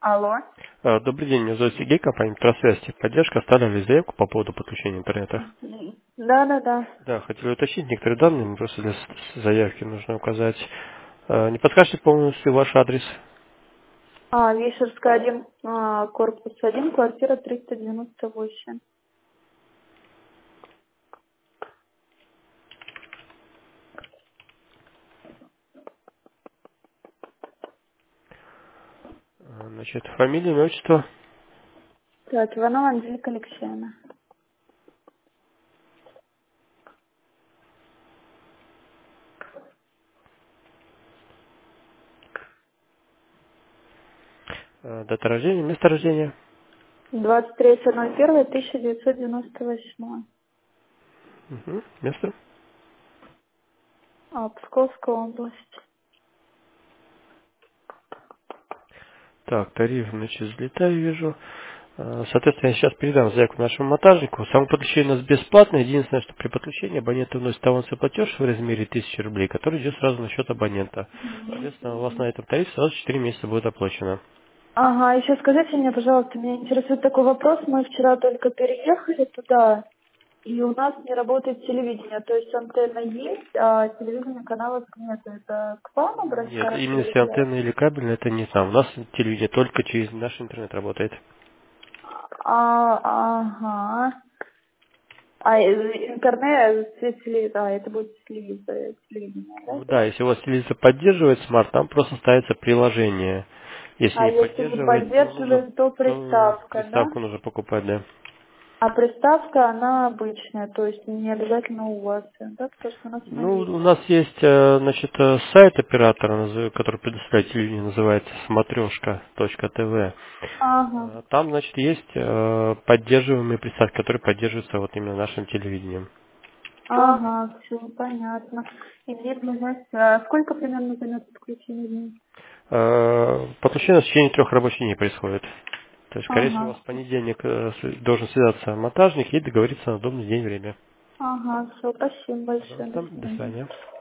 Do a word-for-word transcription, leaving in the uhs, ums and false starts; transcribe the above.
Алло. А, Добрый день, меня зовут Сергей, компания Тросвязь. Поддержка, оставляли заявку по поводу подключения интернета. Да, да, да. Да, хотели уточнить некоторые данные, мне просто для с- заявки нужно указать. А, Не подскажете полностью ваш адрес? А, Вишерская один, а, корпус один, квартира триста девяносто восемь. А, Значит, фамилия, имя, отчество. Так, Иванова Анжелика Алексеевна. А, Дата рождения, место рождения. двадцать третье ноль первое тысяча девятьсот девяносто восемь. Мгм, место. А, Псковская область. Так, тариф, значит, взлетаю, вижу. А, Соответственно, я сейчас передам заявку нашему монтажнику. Само подключение у нас бесплатное. Единственное, что при подключении абонент вносит авансовый платеж в размере тысячи рублей, который идет сразу на счет абонента. Соответственно, у вас на этом тарифе сразу четыре месяца будет оплачено. Ага, еще скажите мне, пожалуйста, меня интересует такой вопрос. Мы вчера только переехали туда, и у нас не работает телевидение. То есть антенна есть, а телевидения каналов нет. Это к вам Нет, обращаться именно если или... антенна или кабельная, это не там. У нас телевидение только через наш интернет работает. А, ага. А э, интернет, э, теле- да, это будет телевизор, телевидение, да? Да, если у вас телевизор поддерживает смарт, там просто ставится приложение. Если А не если не поддерживает, то нужно поддерживает, то то приставка, да? приставку нужно покупать, да. А приставка, она обычная, то есть не обязательно у вас, да? Потому что у нас она Ну, есть. у нас есть, э, значит, э, сайт оператора, назов- который предоставляет телевидение, называется смотрешка точка тв. Ага, Э, Там, значит, есть э, поддерживаемые приставки, которые поддерживаются вот именно нашим телевидением. ага, все понятно. И мне узнать, а сколько примерно займет подключение дней? Э, Подключение в течение трех рабочих дней происходит. То есть, скорее всего, у вас Ага, в понедельник э, с- должен связаться монтажник и договориться на удобный день и время. ага, все, спасибо большое, до Пожалуйста, до свидания. свидания.